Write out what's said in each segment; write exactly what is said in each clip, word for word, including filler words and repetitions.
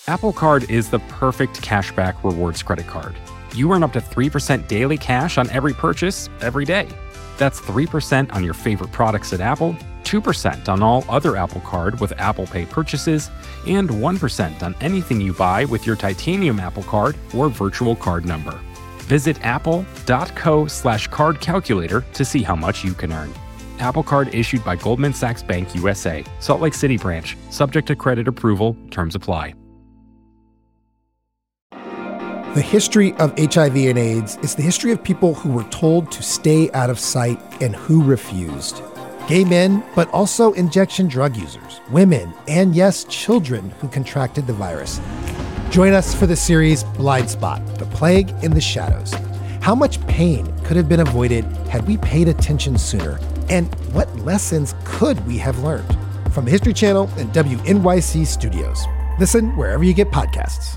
Apple Card is the perfect cashback rewards credit card. You earn up to three percent daily cash on every purchase every day. That's three percent on your favorite products at Apple, two percent on all other Apple Card with Apple Pay purchases, and one percent on anything you buy with your titanium Apple Card or virtual card number. Visit apple.co slash card calculator to see how much you can earn. Apple Card issued by Goldman Sachs Bank U S A, Salt Lake City branch, subject to credit approval, terms apply. The history of H I V and AIDS is the history of people who were told to stay out of sight and who refused. Gay men, but also injection drug users, women, and yes, children who contracted the virus. Join us for the series Blind Spot, The Plague in the Shadows. How much pain could have been avoided had we paid attention sooner? And what lessons could we have learned? From the History Channel and W N Y C Studios. Listen wherever you get podcasts.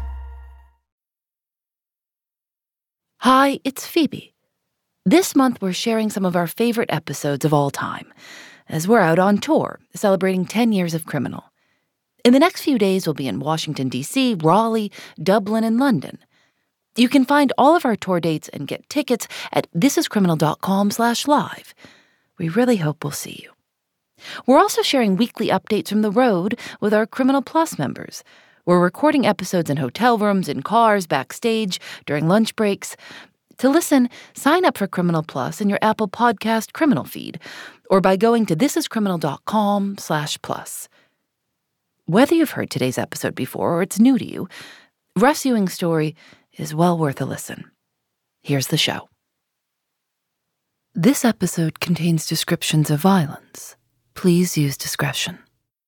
Hi, it's Phoebe. This month we're sharing some of our favorite episodes of all time, as we're out on tour, celebrating ten years of Criminal. In the next few days, we'll be in Washington, D C, Raleigh, Dublin, and London. You can find all of our tour dates and get tickets at thisiscriminal.com slash live. We really hope we'll see you. We're also sharing weekly updates from the road with our Criminal Plus members. We're recording episodes in hotel rooms, in cars, backstage, during lunch breaks. To listen, sign up for Criminal Plus in your Apple Podcast Criminal feed, or by going to thisiscriminal.com slash plus. Whether you've heard today's episode before or it's new to you, Russ Ewing's story is well worth a listen. Here's the show. This episode contains descriptions of violence. Please use discretion.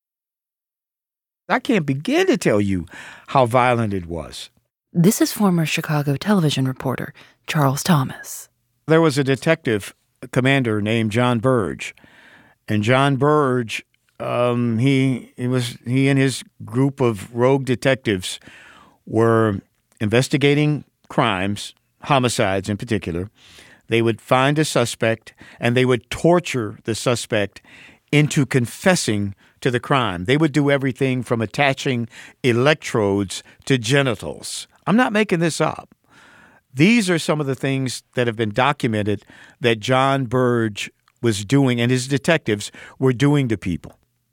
I can't begin to tell you how violent it was. This is former Chicago television reporter Charles Thomas. There was a detective commander named John Burge, and John Burge, um, he he was he and his group of rogue detectives were investigating crimes, homicides in particular. They would find a suspect, and they would torture the suspect into confessing to the crime. They would do everything from attaching electrodes to genitals. I'm not making this up. These are some of the things that have been documented that John Burge was doing and his detectives were doing to people.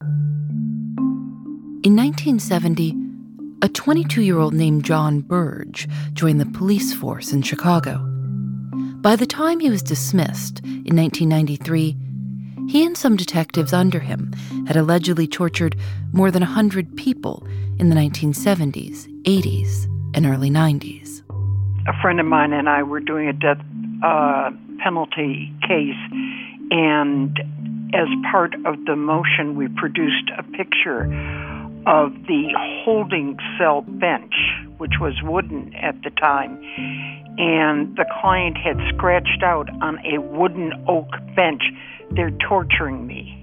In nineteen seventy, a twenty-two-year-old named John Burge joined the police force in Chicago. By the time he was dismissed in nineteen ninety-three, he and some detectives under him had allegedly tortured more than one hundred people in the nineteen seventies, eighties, and early nineties. A friend of mine and I were doing a death uh, penalty case, and as part of the motion, we produced a picture of the holding cell bench, which was wooden at the time, and the client had scratched out on a wooden oak bench, "They're torturing me."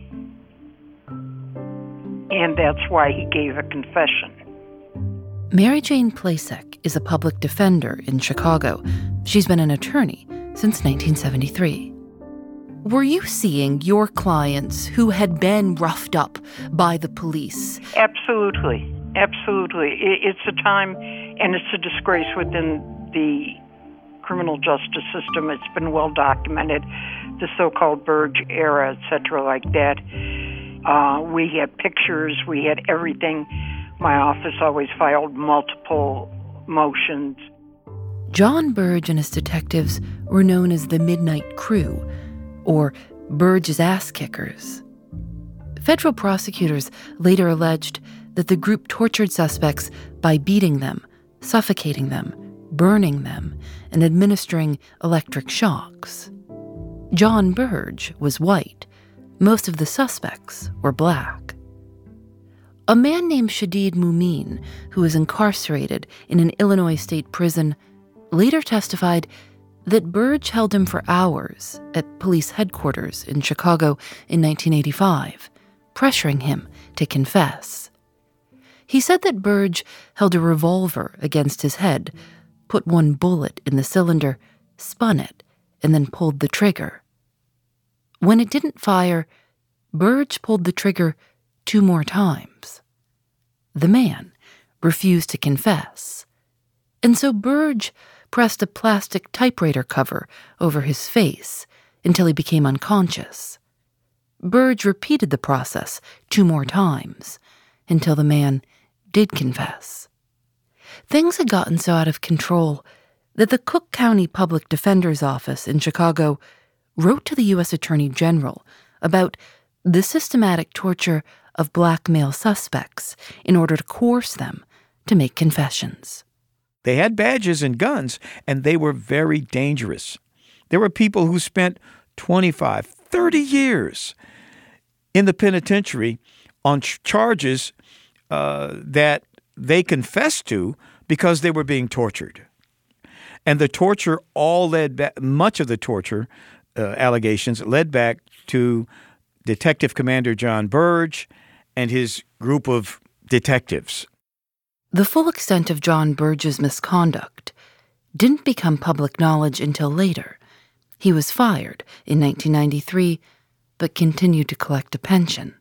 And that's why he gave a confession. Mary Jane Plasek is a public defender in Chicago. She's been an attorney since nineteen seventy-three. Were you seeing your clients who had been roughed up by the police? Absolutely. Absolutely. It's a time, and it's a disgrace within the criminal justice system. It's been well documented, the so-called Burge era, et cetera, like that. Uh, we had pictures, we had everything. My office always filed multiple motions. John Burge and his detectives were known as the Midnight Crew, or Burge's Ass Kickers. Federal prosecutors later alleged that the group tortured suspects by beating them, suffocating them, burning them, and administering electric shocks. John Burge was white. Most of the suspects were black. A man named Shadid Mumeen, who was incarcerated in an Illinois state prison, later testified that Burge held him for hours at police headquarters in Chicago in nineteen eighty-five, pressuring him to confess. He said that Burge held a revolver against his head, put one bullet in the cylinder, spun it, and then pulled the trigger. When it didn't fire, Burge pulled the trigger two more times. The man, refused to confess. And so Burge pressed a plastic typewriter cover over his face until he became unconscious. Burge repeated the process two more times until the man did confess. Things had gotten so out of control that the Cook County Public Defender's Office in Chicago wrote to the U S Attorney General about the systematic torture of black male suspects in order to coerce them to make confessions. They had badges and guns, and they were very dangerous. There were people who spent twenty-five, thirty years in the penitentiary on ch- charges uh, that they confessed to because they were being tortured. And the torture all led back, much of the torture uh, allegations led back to Detective Commander John Burge and his group of detectives. The full extent of John Burge's misconduct didn't become public knowledge until later. He was fired in nineteen ninety-three, but continued to collect a pension.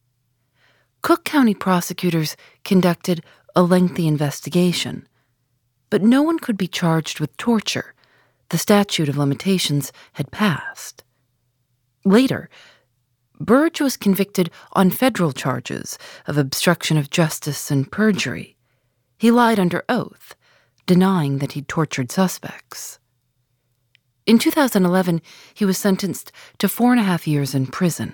Cook County prosecutors conducted a lengthy investigation, but no one could be charged with torture. The statute of limitations had passed. Later, Burge was convicted on federal charges of obstruction of justice and perjury. He lied under oath, denying that he'd tortured suspects. In two thousand eleven, he was sentenced to four and a half years in prison.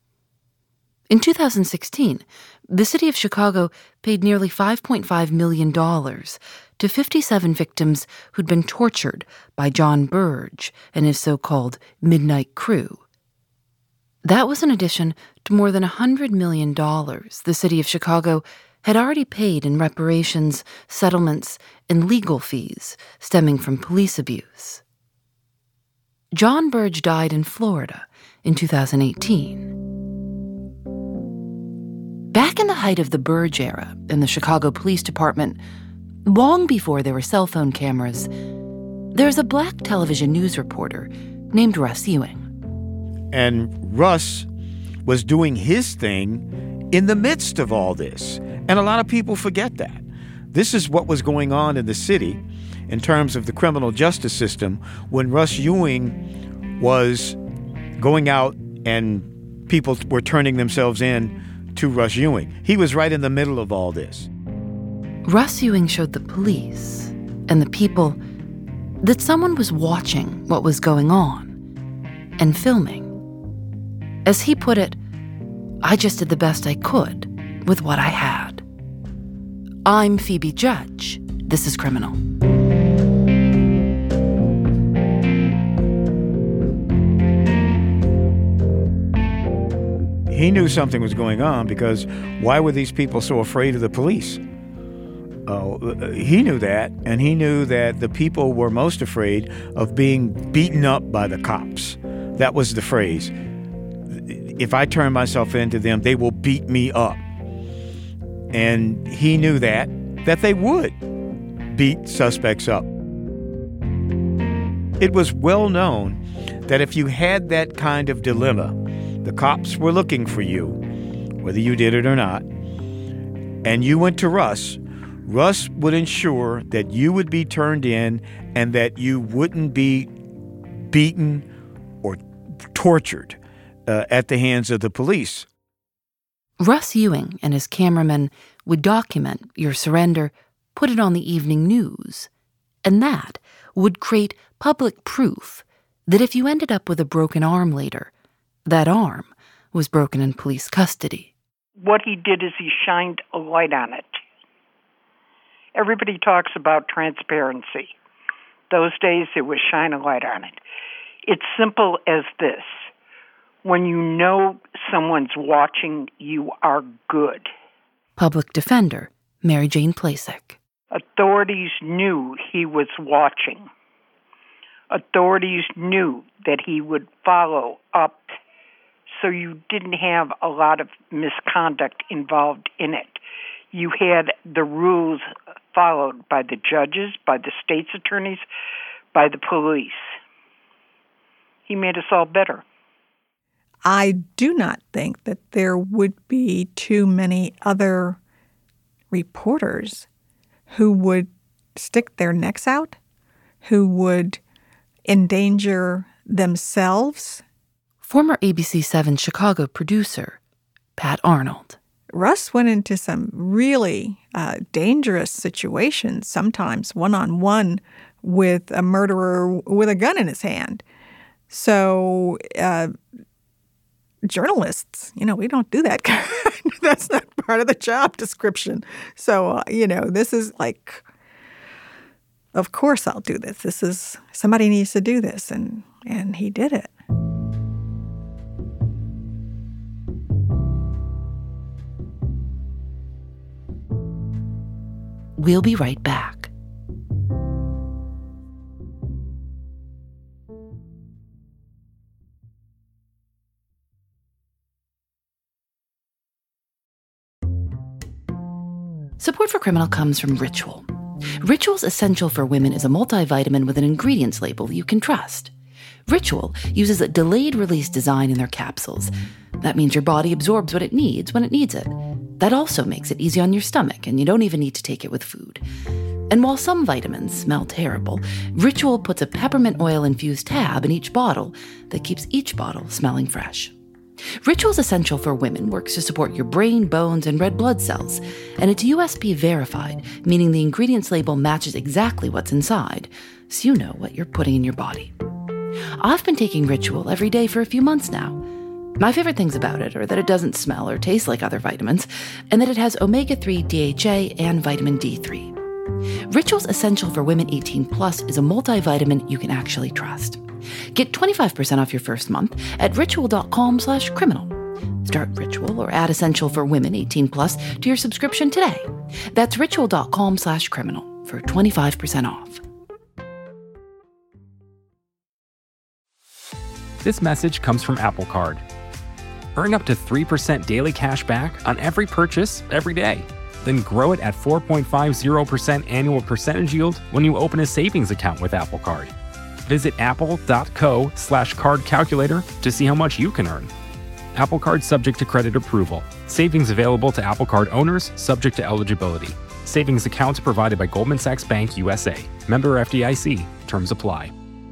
In two thousand sixteen, the city of Chicago paid nearly five point five million dollars to fifty-seven victims who'd been tortured by John Burge and his so-called Midnight Crew. That was in addition to more than one hundred million dollars the city of Chicago had already paid in reparations, settlements, and legal fees stemming from police abuse. John Burge died in Florida in two thousand eighteen. Back in the height of the Burge era in the Chicago Police Department, long before there were cell phone cameras, there was a black television news reporter named Russ Ewing. And Russ was doing his thing in the midst of all this. And a lot of people forget that. This is what was going on in the city in terms of the criminal justice system when Russ Ewing was going out and people were turning themselves in to Russ Ewing. He was right in the middle of all this. Russ Ewing showed the police and the people that someone was watching what was going on and filming. As he put it, I just did the best I could with what I had. I'm Phoebe Judge. This is Criminal. He knew something was going on because why were these people so afraid of the police? Uh, he knew that, and he knew that the people were most afraid of being beaten up by the cops. That was the phrase. If I turn myself into them, they will beat me up. And he knew that, that they would beat suspects up. It was well known that if you had that kind of dilemma, the cops were looking for you, whether you did it or not, and you went to Russ, Russ would ensure that you would be turned in and that you wouldn't be beaten or tortured uh, at the hands of the police. Russ Ewing and his cameramen would document your surrender, put it on the evening news, and that would create public proof that if you ended up with a broken arm later, that arm was broken in police custody. What he did is he shined a light on it. Everybody talks about transparency. Those days it was shine a light on it. It's simple as this. When you know someone's watching, you are good. Public Defender Mary Jane Plasek. Authorities knew he was watching. Authorities knew that he would follow up, so you didn't have a lot of misconduct involved in it. You had the rules followed by the judges, by the state's attorneys, by the police. He made us all better. I do not think that there would be too many other reporters who would stick their necks out, who would endanger themselves. Former A B C seven Chicago producer Pat Arnold. Russ went into some really uh, dangerous situations, sometimes one-on-one with a murderer with a gun in his hand. So uh, journalists, you know, we don't do that. That's not part of the job description. So, uh, you know, this is like, of course I'll do this. This is, somebody needs to do this. And, and he did it. We'll be right back. Support for Criminal comes from Ritual. Ritual's Essential for Women is a multivitamin with an ingredients label you can trust. Ritual uses a delayed-release design in their capsules. That means your body absorbs what it needs when it needs it. That also makes it easy on your stomach, and you don't even need to take it with food. And while some vitamins smell terrible, Ritual puts a peppermint oil-infused tab in each bottle that keeps each bottle smelling fresh. Ritual's Essential for Women works to support your brain, bones, and red blood cells, and it's U S P verified, meaning the ingredients label matches exactly what's inside, so you know what you're putting in your body. I've been taking Ritual every day for a few months now. My favorite things about it are that it doesn't smell or taste like other vitamins, and that it has omega three D H A and vitamin D three. Ritual's Essential for Women eighteen plus is a multivitamin you can actually trust. Get twenty-five percent off your first month at ritual.com slash criminal. Start Ritual or add Essential for Women eighteen plus to your subscription today. That's ritual.com slash criminal for twenty-five percent off. This message comes from Apple Card. Earn up to three percent daily cash back on every purchase every day. Then grow it at four point five zero percent annual percentage yield when you open a savings account with Apple Card. Visit apple.co slash card calculator to see how much you can earn. Apple Card subject to credit approval. Savings available to Apple Card owners subject to eligibility. Savings accounts provided by Goldman Sachs Bank U S A. Member F D I C. Terms apply.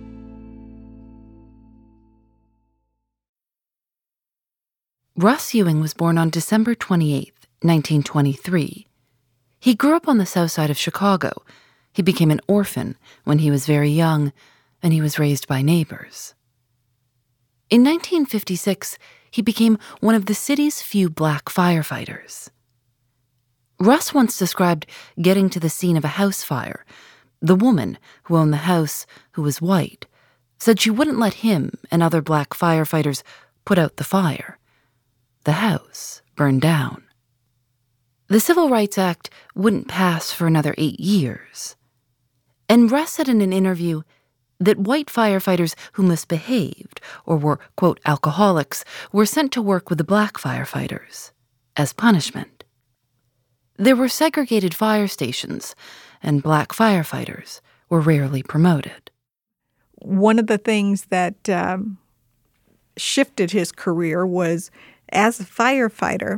Russ Ewing was born on December twenty-eighth, nineteen twenty-three. He grew up on the south side of Chicago. He became an orphan when he was very young, and he was raised by neighbors. In nineteen fifty-six, he became one of the city's few black firefighters. Russ once described getting to the scene of a house fire. The woman who owned the house, who was white, said she wouldn't let him and other black firefighters put out the fire. The house burned down. The Civil Rights Act wouldn't pass for another eight years. And Russ said in an interview that white firefighters who misbehaved or were, quote, alcoholics were sent to work with the black firefighters as punishment. There were segregated fire stations, and black firefighters were rarely promoted. One of the things that um, shifted his career was, as a firefighter,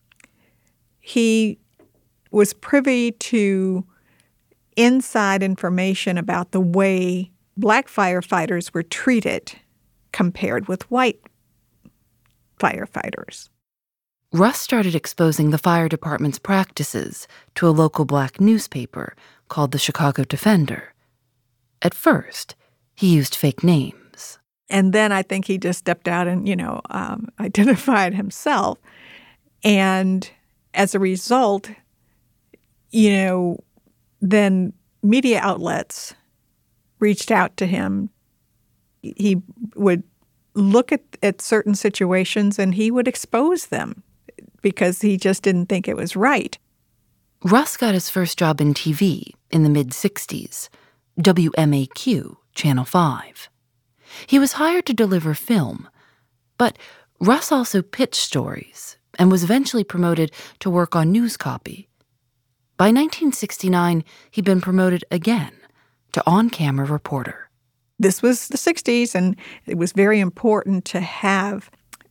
he was privy to inside information about the way black firefighters were treated compared with white firefighters. Russ started exposing the fire department's practices to a local black newspaper called the Chicago Defender. At first, he used fake names. And then I think he just stepped out and, you know, um, identified himself. And as a result, you know, then media outlets reached out to him. He would look at, at certain situations and he would expose them because he just didn't think it was right. Russ got his first job in T V in the mid-sixties, W M A Q, Channel five. He was hired to deliver film, but Russ also pitched stories and was eventually promoted to work on news copy. By nineteen sixty-nine, he'd been promoted again to on-camera reporter. This was the sixties, and it was very important to have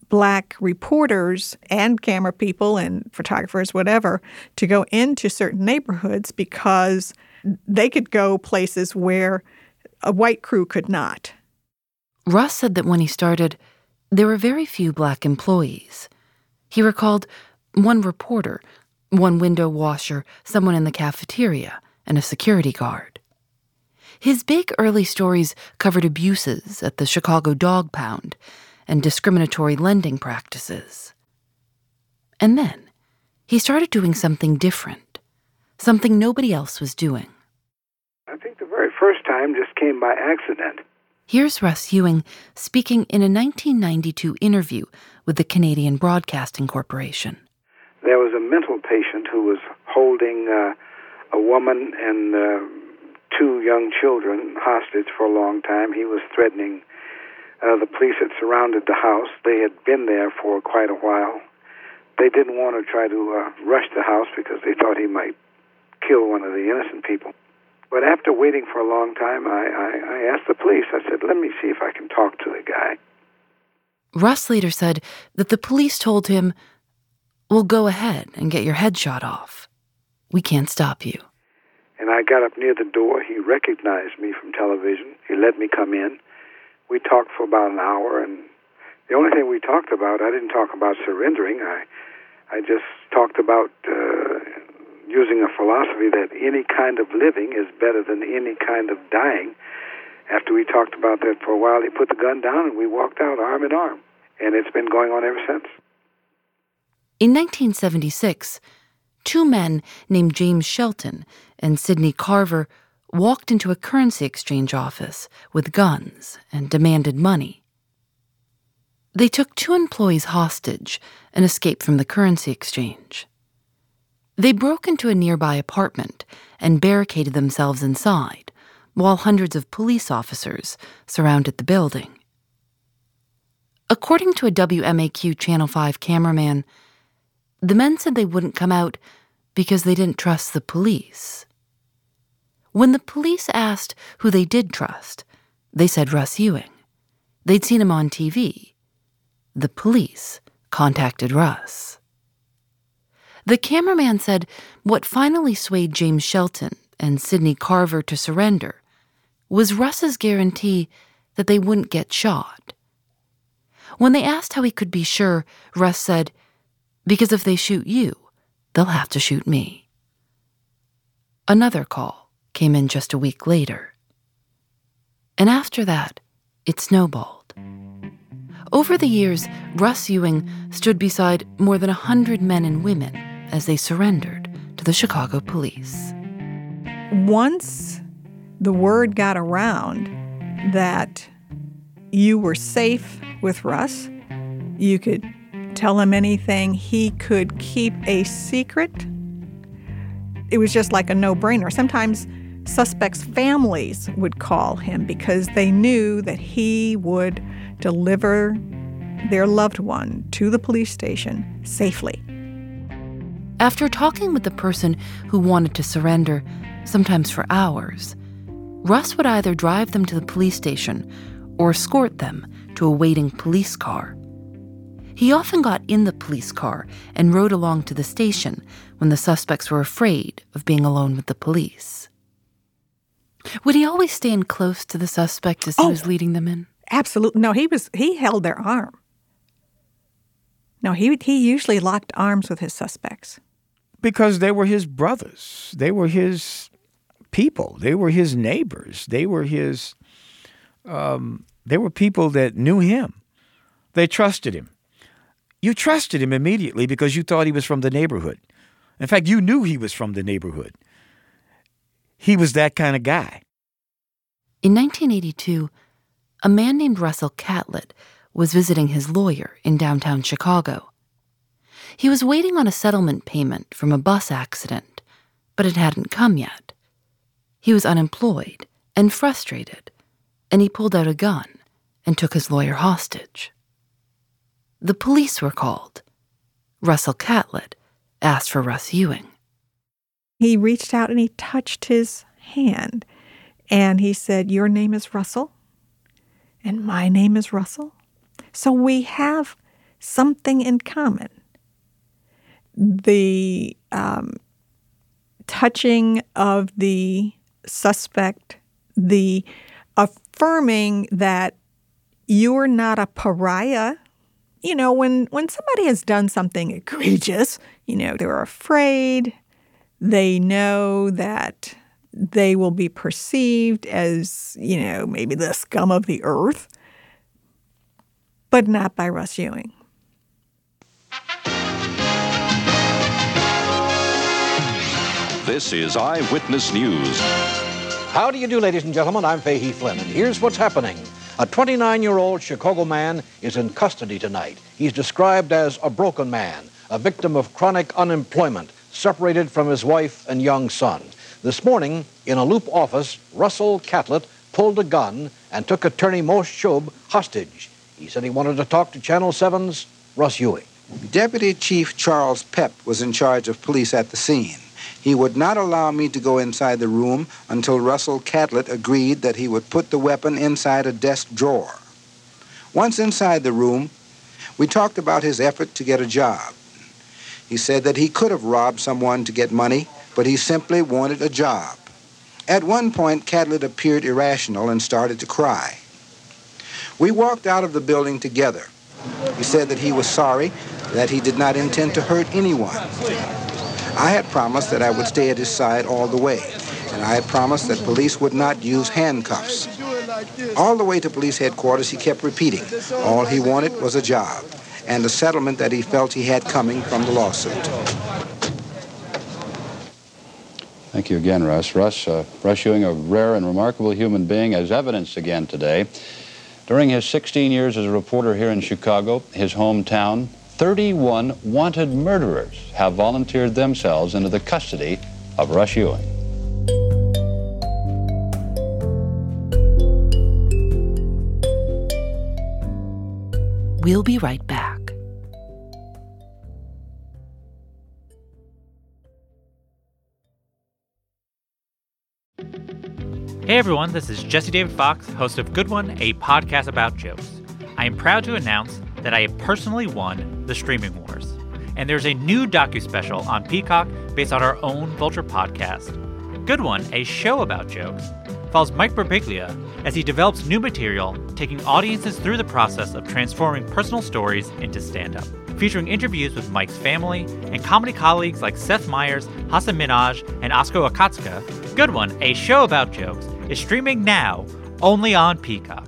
Black reporters and camera people and photographers, whatever, to go into certain neighborhoods because they could go places where a white crew could not. Russ said that when he started, there were very few Black employees. He recalled one reporter, one window washer, someone in the cafeteria, and a security guard. His big early stories covered abuses at the Chicago Dog Pound and discriminatory lending practices. And then he started doing something different, something nobody else was doing. I think the very first time just came by accident. Here's Russ Ewing speaking in a nineteen ninety-two interview with the Canadian Broadcasting Corporation. There was a mental patient who was holding uh, a woman and uh, two young children hostage for a long time. He was threatening. Uh, the police had surrounded the house. They had been there for quite a while. They didn't want to try to uh, rush the house because they thought he might kill one of the innocent people. But after waiting for a long time, I, I, I asked the police, I said, let me see if I can talk to the guy. Russ later said that the police told him, well, go ahead and get your head shot off. We can't stop you. And I got up near the door. He recognized me from television. He let me come in. We talked for about an hour, and the only thing we talked about, I didn't talk about surrendering. I, I just talked about uh, using a philosophy that any kind of living is better than any kind of dying. After we talked about that for a while, he put the gun down, and we walked out arm in arm. And it's been going on ever since. In nineteen seventy-six, two men named James Shelton and Sidney Carver walked into a currency exchange office with guns and demanded money. They took two employees hostage and escaped from the currency exchange. They broke into a nearby apartment and barricaded themselves inside, while hundreds of police officers surrounded the building. According to a W M A Q Channel five cameraman, the men said they wouldn't come out because they didn't trust the police. When the police asked who they did trust, they said Russ Ewing. They'd seen him on T V. The police contacted Russ. The cameraman said what finally swayed James Shelton and Sidney Carver to surrender was Russ's guarantee that they wouldn't get shot. When they asked how he could be sure, Russ said, because if they shoot you, they'll have to shoot me. Another call came in just a week later. And after that, it snowballed. Over the years, Russ Ewing stood beside more than a hundred men and women as they surrendered to the Chicago police. Once the word got around that you were safe with Russ, you could tell him anything, he could keep a secret, it was just like a no-brainer. Sometimes suspects' families would call him because they knew that he would deliver their loved one to the police station safely. After talking with the person who wanted to surrender, sometimes for hours, Russ would either drive them to the police station or escort them to a waiting police car. He often got in the police car and rode along to the station when the suspects were afraid of being alone with the police. Would he always stand close to the suspect as he oh, was leading them in? Absolutely. No, he was. He held their arm. No, he he usually locked arms with his suspects. Because they were his brothers. They were his people. They were his neighbors. They were his, um, they were people that knew him. They trusted him. You trusted him immediately because you thought he was from the neighborhood. In fact, you knew he was from the neighborhood. He was that kind of guy. In nineteen eighty-two, a man named Russell Catlett was visiting his lawyer in downtown Chicago. He was waiting on a settlement payment from a bus accident, but it hadn't come yet. He was unemployed and frustrated, and he pulled out a gun and took his lawyer hostage. The police were called. Russell Catlett asked for Russ Ewing. He reached out and he touched his hand, and he said, "Your name is Russell, and my name is Russell. So we have something in common. The um, touching of the suspect, the affirming that you're not a pariah. You know, when, when somebody has done something egregious, you know, they're afraid, they know that they will be perceived as, you know, maybe the scum of the earth, but not by Russ Ewing. This is Eyewitness News. How do you do, ladies and gentlemen? I'm Fahey Flynn, and here's what's happening. A twenty-nine-year-old Chicago man is in custody tonight. He's described as a broken man, a victim of chronic unemployment, separated from his wife and young son. This morning, in a Loop office, Russell Catlett pulled a gun and took attorney Moshe Shub hostage. He said he wanted to talk to Channel seven's Russ Ewing. Deputy Chief Charles Pepp was in charge of police at the scene. He would not allow me to go inside the room until Russell Catlett agreed that he would put the weapon inside a desk drawer. Once inside the room, we talked about his effort to get a job. He said that he could have robbed someone to get money, but he simply wanted a job. At one point, Catlett appeared irrational and started to cry. We walked out of the building together. He said that he was sorry, that he did not intend to hurt anyone. I had promised that I would stay at his side all the way, and I had promised that police would not use handcuffs. All the way to police headquarters, he kept repeating, all he wanted was a job, and a settlement that he felt he had coming from the lawsuit. Thank you again, Russ. Russ, uh, Russ Ewing, a rare and remarkable human being, as evidenced again today. During his sixteen years as a reporter here in Chicago, his hometown, thirty-one wanted murderers have volunteered themselves into the custody of Russ Ewing. We'll be right back. Hey everyone, this is Jesse David Fox, host of Good One, a podcast about jokes. I am proud to announce that I have personally won the Streaming Wars. And there's a new docu-special on Peacock based on our own Vulture podcast. Good One, a show about jokes, follows Mike Birbiglia as he develops new material, taking audiences through the process of transforming personal stories into stand-up. Featuring interviews with Mike's family and comedy colleagues like Seth Meyers, Hasan Minhaj, and Oskar Akatsuka, Good One, a show about jokes, is streaming now only on Peacock.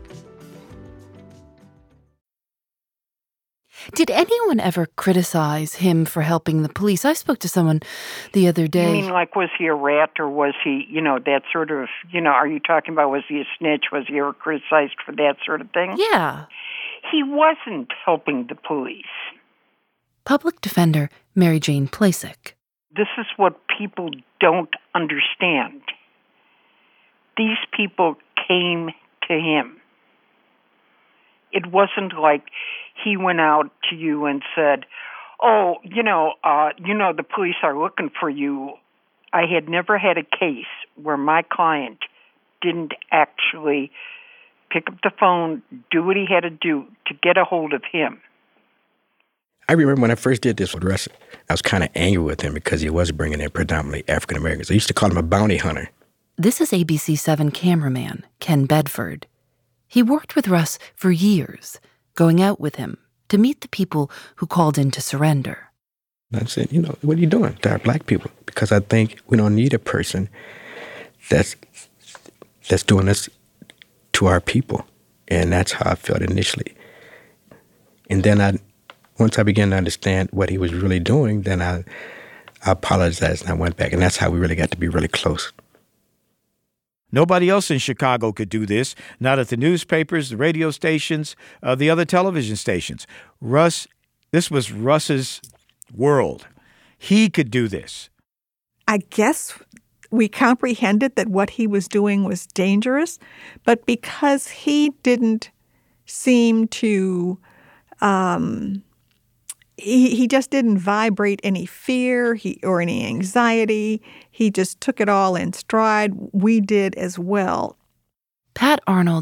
Did anyone ever criticize him for helping the police? I spoke to someone the other day. You mean like, was he a rat or was he, you know, that sort of, you know, are you talking about was he a snitch? Was he ever criticized for that sort of thing? Yeah. He wasn't helping the police. Public defender Mary Jane Plasek. This is what people don't understand. These people came to him. It wasn't like he went out to you and said, oh, you know, uh, you know, the police are looking for you. I had never had a case where my client didn't actually pick up the phone, do what he had to do to get a hold of him. I remember when I first did this with Russ, I was kind of angry with him because he was bringing in predominantly African Americans. I used to call him a bounty hunter. This is A B C seven cameraman Ken Bedford. He worked with Russ for years, going out with him to meet the people who called in to surrender. I said, you know, what are you doing to our black people? Because I think we don't need a person that's that's doing this to our people. And that's how I felt initially. And then I, once I began to understand what he was really doing, then I, I apologized and I went back. And that's how we really got to be really close. Nobody else in Chicago could do this, not at the newspapers, the radio stations, uh, the other television stations. Russ, this was Russ's world. He could do this. I guess we comprehended that what he was doing was dangerous, but because he didn't seem to, um, he, he just didn't vibrate any fear he, or any anxiety. He just took it all in stride. We did as well. Pat Arnold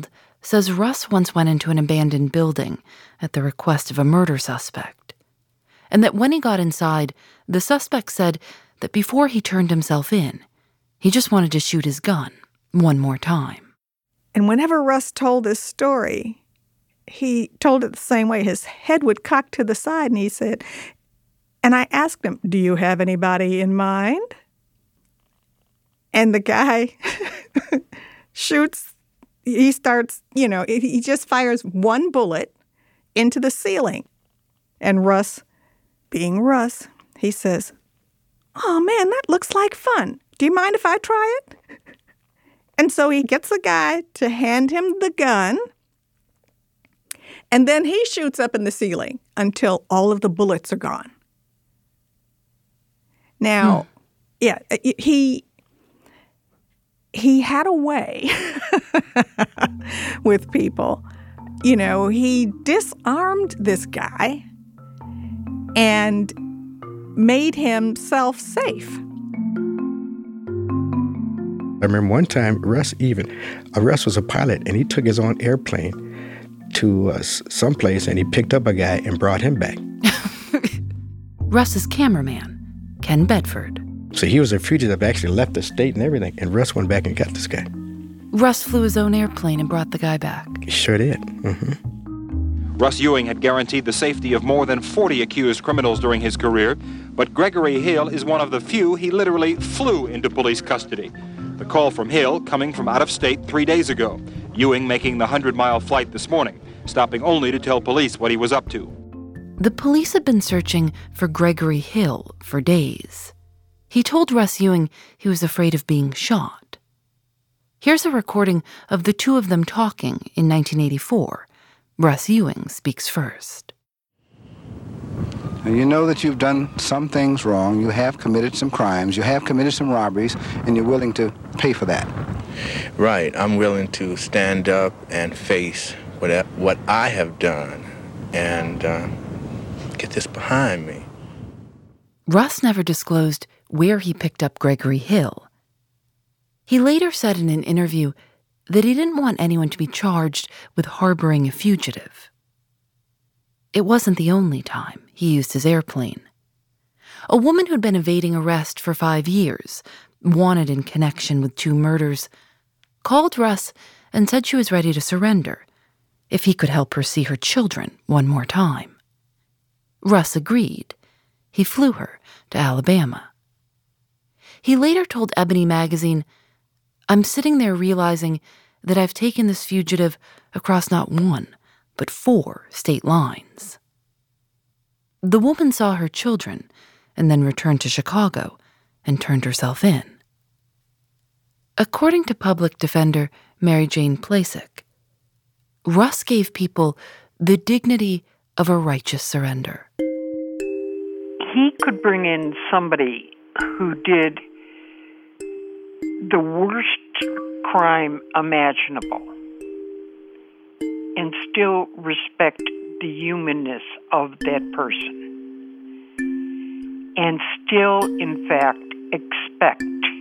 says Russ once went into an abandoned building at the request of a murder suspect, and that when he got inside, the suspect said that before he turned himself in, he just wanted to shoot his gun one more time. And whenever Russ told this story, he told it the same way. His head would cock to the side, and he said, and I asked him, do you have anybody in mind? And the guy shoots, he starts, you know, he just fires one bullet into the ceiling. And Russ, being Russ, he says, oh man, that looks like fun. Do you mind if I try it? And so he gets the guy to hand him the gun, and then he shoots up in the ceiling until all of the bullets are gone. Now, hmm. yeah, he he had a way with people. You know, he disarmed this guy and made himself safe. I remember one time, Russ even, uh, Russ was a pilot, and he took his own airplane to uh, someplace, and he picked up a guy and brought him back. Russ's cameraman, Ken Bedford. So he was a fugitive, actually left the state and everything, and Russ went back and got this guy. Russ flew his own airplane and brought the guy back. He sure did. Mm-hmm. Russ Ewing had guaranteed the safety of more than forty accused criminals during his career, but Gregory Hill is one of the few he literally flew into police custody. The call from Hill coming from out of state three days ago. Ewing making the hundred-mile flight this morning, stopping only to tell police what he was up to. The police had been searching for Gregory Hill for days. He told Russ Ewing he was afraid of being shot. Here's a recording of the two of them talking in nineteen eighty-four. Russ Ewing speaks first. You know that you've done some things wrong. You have committed some crimes. You have committed some robberies, and you're willing to pay for that. Right. I'm willing to stand up and face what, what I have done and uh, get this behind me. Russ never disclosed where he picked up Gregory Hill. He later said in an interview that he didn't want anyone to be charged with harboring a fugitive. It wasn't the only time he used his airplane. A woman who'd been evading arrest for five years, wanted in connection with two murders, called Russ and said she was ready to surrender if he could help her see her children one more time. Russ agreed. He flew her to Alabama. He later told Ebony magazine, I'm sitting there realizing that I've taken this fugitive across not one, but four state lines. The woman saw her children and then returned to Chicago and turned herself in. According to public defender Mary Jane Plasek, Russ gave people the dignity of a righteous surrender. He could bring in somebody who did the worst crime imaginable and still respect the humanness of that person, and still, in fact, expect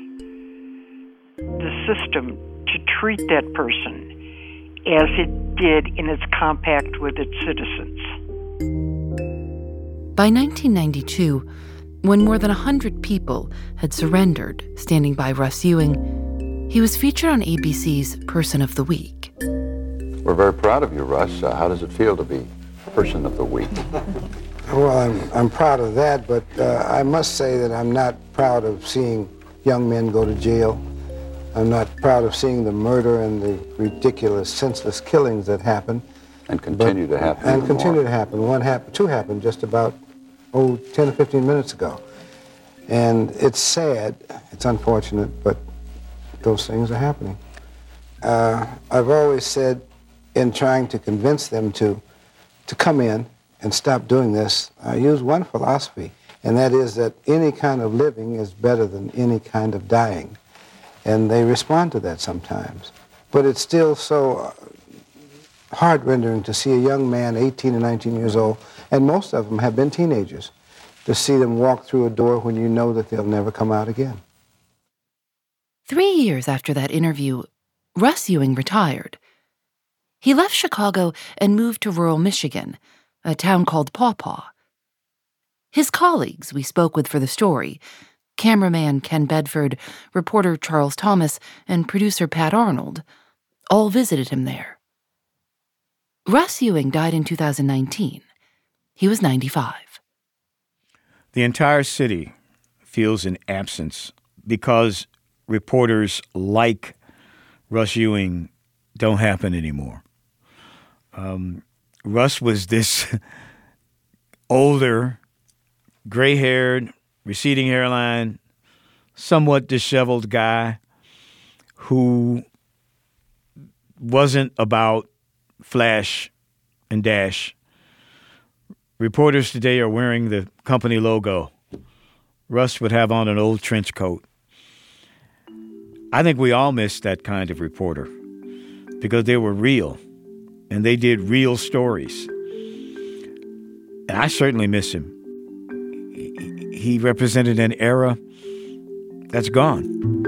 the system to treat that person as it did in its compact with its citizens. By nineteen ninety-two, when more than one hundred people had surrendered standing by Russ Ewing, he was featured on A B C's Person of the Week. We're very proud of you, Russ. Uh, how does it feel to be Person of the Week? Well, I'm, I'm proud of that, but uh, I must say that I'm not proud of seeing young men go to jail. I'm not proud of seeing the murder and the ridiculous, senseless killings that happen. And continue but, to happen. And continue more. to happen. One happened, two happened just about, oh, ten or fifteen minutes ago. And it's sad, it's unfortunate, but those things are happening. Uh, I've always said, in trying to convince them to, to come in and stop doing this, I use one philosophy, and that is that any kind of living is better than any kind of dying. And they respond to that sometimes. But it's still so heart-rending to see a young man, eighteen or nineteen years old, and most of them have been teenagers, to see them walk through a door when you know that they'll never come out again. Three years after that interview, Russ Ewing retired. He left Chicago and moved to rural Michigan, a town called Paw Paw. His colleagues we spoke with for the story, cameraman Ken Bedford, reporter Charles Thomas, and producer Pat Arnold, all visited him there. Russ Ewing died in two thousand nineteen. He was ninety-five. The entire city feels an absence because reporters like Russ Ewing don't happen anymore. Um, Russ was this older, gray-haired, receding hairline, somewhat disheveled guy who wasn't about flash and dash. Reporters today are wearing the company logo. Russ would have on an old trench coat. I think we all miss that kind of reporter because they were real and they did real stories. And I certainly miss him. He represented an era that's gone.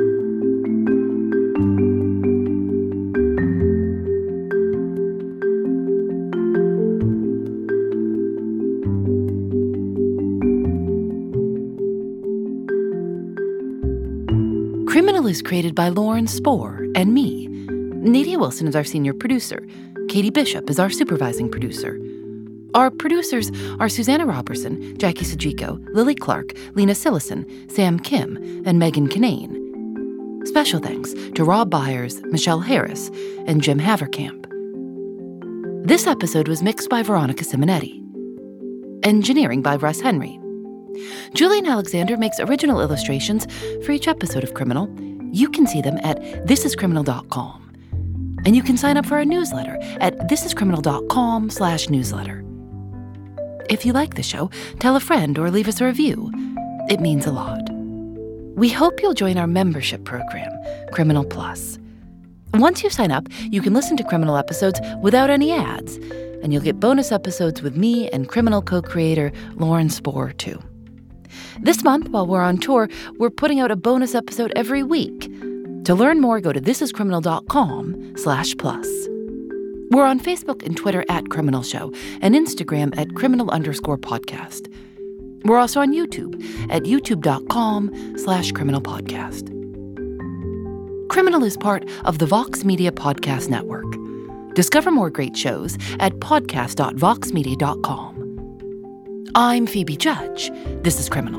Criminal is created by Lauren Spohr and me. Nadia Wilson is our senior producer. Katie Bishop is our supervising producer. Our producers are Susanna Robertson, Jackie Sajiko, Lily Clark, Lena Sillison, Sam Kim, and Megan Kinane. Special thanks to Rob Byers, Michelle Harris, and Jim Haverkamp. This episode was mixed by Veronica Simonetti. Engineering by Russ Henry. Julian Alexander makes original illustrations for each episode of Criminal. You can see them at this is criminal dot com. And you can sign up for our newsletter at this is criminal dot com slash newsletter. If you like the show, tell a friend or leave us a review. It means a lot. We hope you'll join our membership program, Criminal Plus. Once you sign up, you can listen to Criminal episodes without any ads, and you'll get bonus episodes with me and Criminal co-creator Lauren Spohr, too. This month, while we're on tour, we're putting out a bonus episode every week. To learn more, go to this is criminal dot com slash plus. We're on Facebook and Twitter at Criminal Show and Instagram at criminal underscore podcast. We're also on YouTube at youtube dot com slash criminal podcast. Criminal is part of the Vox Media Podcast Network. Discover more great shows at podcast dot vox media dot com. I'm Phoebe Judge. This is Criminal.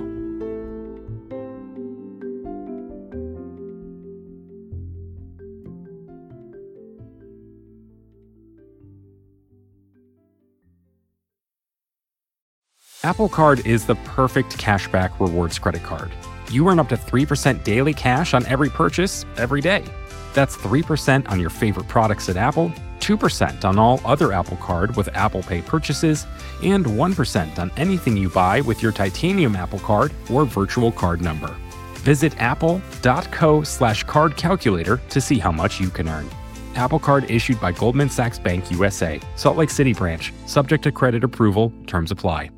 Apple Card is the perfect cashback rewards credit card. You earn up to three percent daily cash on every purchase every day. That's three percent on your favorite products at Apple, two percent on all other Apple Card with Apple Pay purchases, and one percent on anything you buy with your titanium Apple Card or virtual card number. Visit apple.co slash card calculator to see how much you can earn. Apple Card issued by Goldman Sachs Bank U S A, Salt Lake City branch, subject to credit approval, terms apply.